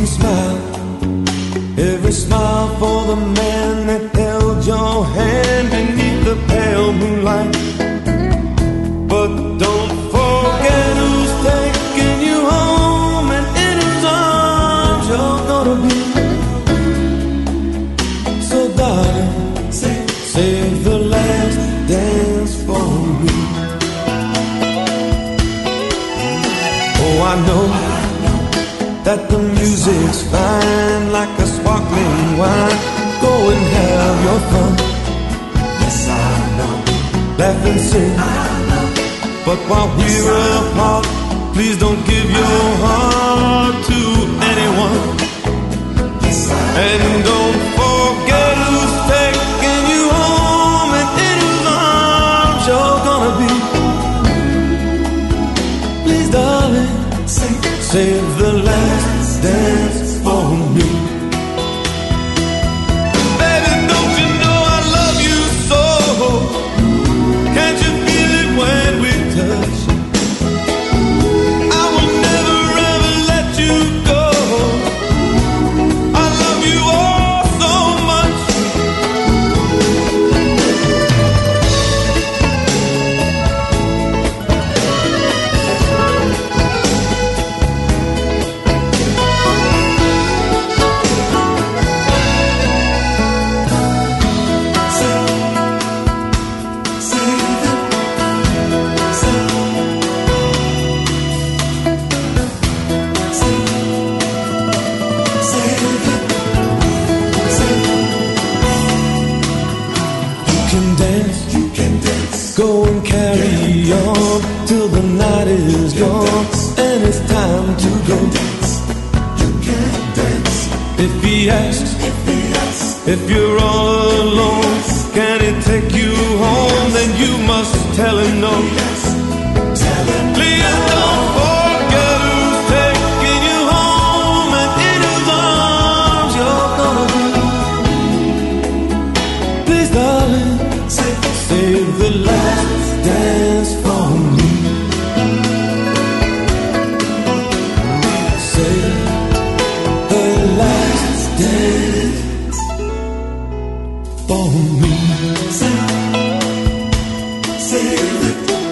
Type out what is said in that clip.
and smile. Every smile for the man that held your hand beneath the pale moonlight. But don't forget who's taking you home and in whose arms you're gonna be. So darling, save the last dance for me. Oh, I know that the music's fine, like a sparkling wine. Go and have your fun. Yes, I know. Laugh and sing. But while we're apart, please don't give your heart to anyone. Yes, and don't forget who's taking you home and in whose arms you're gonna be. Please, darling, save the last dance for me. Baby, don't you know I love you so? Can't you feel it when we touch? I will never ever let you go. I love you all so much. You can dance. Go and carry on till the night is gone and it's time to go. You can dance. If he asks, if you're all alone, can he take you home? Then you must tell him no. Please don't forget who's taking you home and in whose arms you're gonna be. Please, darling, save the last dance for me. Save the last dance for me. Save it.